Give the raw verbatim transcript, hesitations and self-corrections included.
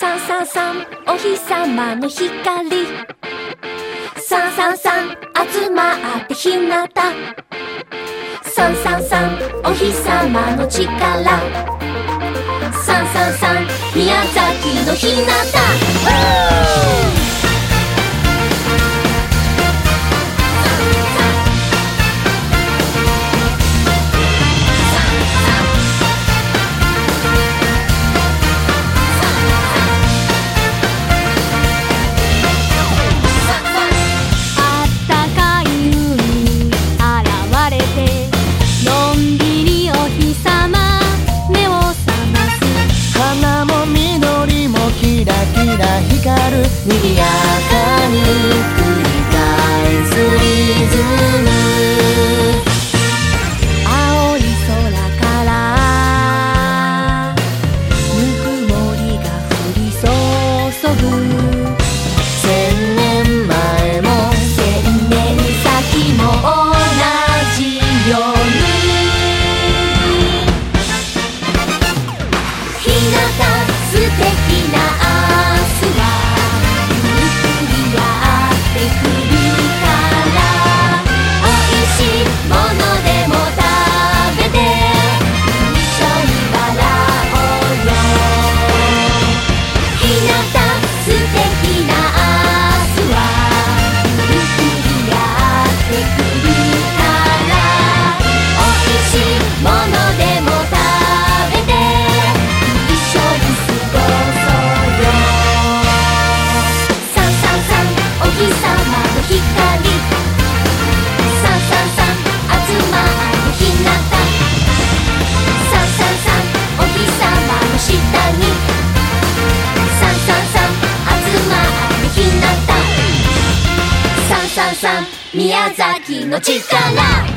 さんさんさんお日様の光、さんさんさん集まってひなた、さんさんさんお日様の力、さんさんさん宮崎のひなた。 光る賑やかに繰り返すリズム、 青い空からぬくもりが降り注ぐ、 千年前も千年先も同じ夜、ひなた素敵な宮崎の力。